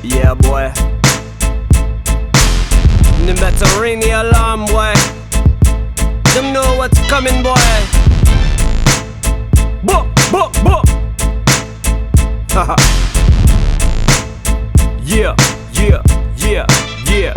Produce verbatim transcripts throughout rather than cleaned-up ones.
Yeah, boy. Ni better ring the alarm, boy. Them know what's coming, boy. Book, book, book. Haha. Yeah, yeah, yeah, yeah.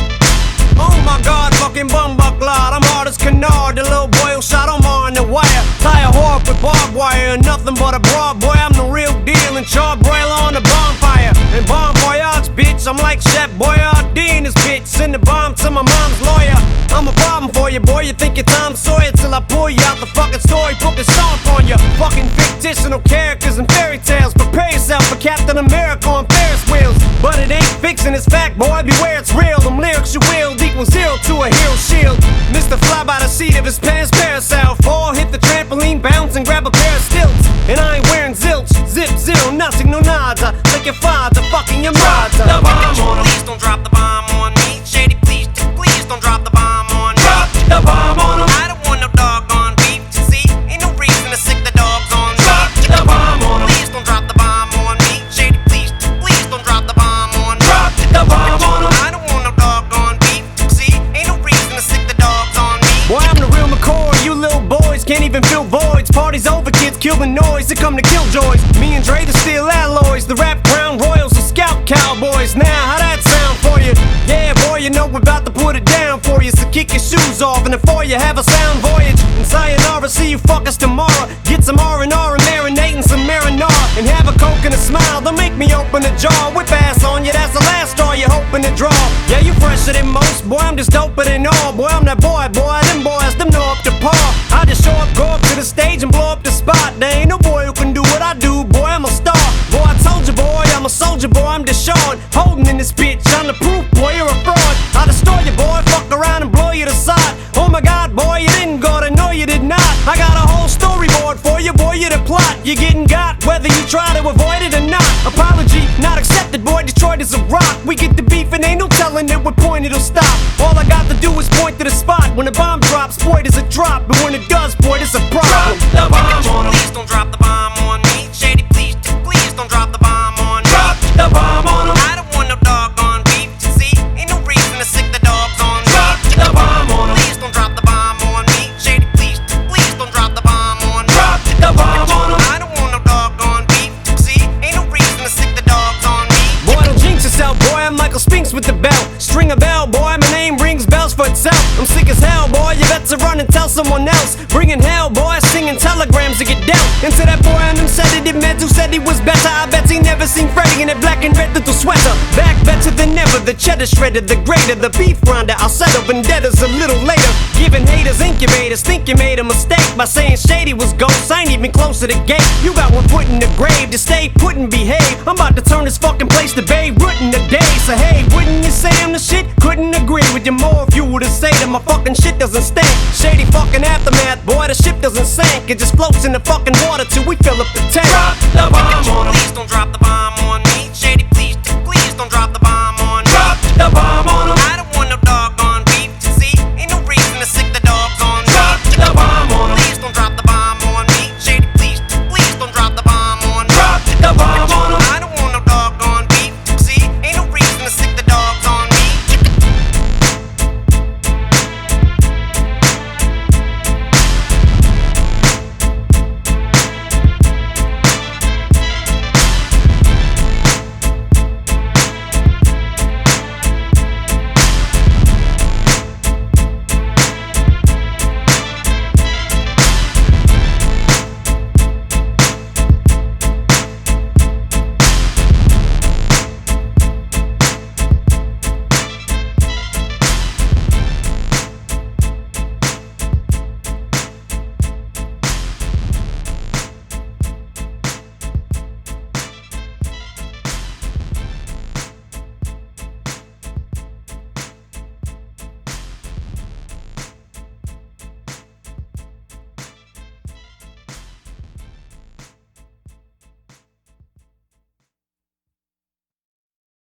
Oh my God, fucking bumbucklard. I'm hard as canard. The little boy who shot Omar on the wire. Tie a whore up with barbed wire. Nothing but a broad boy. I'm the real deal. And charbroiler on the bonfire. And bon voyage, bitch. I'm like Chef Boyardee in this bitch. Send the bomb to my mom's lawyer. I'm a problem for you, boy. You think you're Tom Sawyer till I pull you out the fucking story book and stomp on you. Fucking fictional characters and fairy tales. Prepare yourself for Captain America on Ferris wheels. But it ain't fiction, it's fact, boy. Beware, it's real. Them lyrics you wield equals zero to a hero shield. Mister Fly by the seat of his pants, parasail. Fall, hit the trampoline, bounce and grab a pair of stilts. And I ain't wearing zilch, zip, zero, nothing, no nada. Like your father, fucking your mother. Drop the bomb on him. Please don't drop the bomb on me. Shady, please, please don't drop the bomb on me. Drop the bomb on him. I don't want no doggone beef. You see, ain't no reason to sick the dogs on me. Drop the bomb on him. Please don't drop the bomb on me. Shady, please, please don't drop the bomb on me. Drop the bomb on him. I don't want no doggone beef. You see, ain't no reason to sick the dogs on me. Boy, I'm the real McCoy. You little boys can't even fill voids. Party's over, kids kill the noise. They come to kill joys. Me and Dre to steal alloys. The rap crown royals, the scout cowboys. Now, how that sound for you? Yeah, boy, you know we're about to put it down for you. So kick your shoes off and before you have a sound voyage. And sayonara, see you fuckers tomorrow. Get some R and R and marinate and some marinara. And have a coke and a smile. Don't make me open a jar. Whip ass on you, that's the last straw you're hoping to draw. Yeah, you fresher than most. Boy, I'm just doper than all. Boy, I'm that boy, boy. Them boys, them know up to par. I just show up, go up to the stage and blow up the spot. There ain't no boy who can do what I do. Boy, I'm a star. Boy, I told you, boy, I'm a soldier, boy. I'm Deshaun. Holding in this bitch. I'm the proof, boy, you're a fraud. I'll destroy you, boy. Fuck around and blow you to side. Oh my God, boy, you didn't go to know you did not. I got a whole storyboard for you, boy. You're the plot. You're getting got, whether you try to avoid it or not. Apology, not accepted, boy. Detroit is a rock. We get the beef and ain't no telling it what point it'll stop. All I got to do is point to the spot. When the bomb drops, boy, does it drop. But when it does, boy, it's a problem. Drop the bomb on him. Please don't drop the bomb on me. Shady, please, please don't drop the bomb on me. Drop the bomb on him. I don't want no doggone beef. You see, ain't no reason to sick the dogs on me. Drop the bomb on him. Please don't drop the bomb on me. Shady, please, please don't drop the bomb on me. Drop the bomb on him. I don't want no doggone beef. You see, ain't no reason to sick the dogs on me. Boy, don't jinx yourself, boy. I'm Michael Spinks with the belt. String a bell, boy. My name rings bells for itself. I'm sick as hell, boy. You better run and tell someone else. Bringing hell, boy. Singing telegrams to get dealt. And to that boy on them said it, it meant who said he was better. I bet he never seen Freddy in that black and red little sweater. Back better than ever. The cheddar shredded, the greater, the beef grinder. I'll settle vendettas a little later. Giving haters incubators. Think you made a mistake by saying Shady was ghost. I ain't even close to the gate. You got one foot in the grave. To stay put and behave. I'm about to turn this fucking place to Babe Ruth in the day. So hey, wouldn't you say I'm the shit? Couldn't agree with you more if you were to say that my fucking shit doesn't stink. Shady fucking aftermath, boy, the ship doesn't sink. It just floats in the fucking water till we fill up the tank. Drop the bomb on him.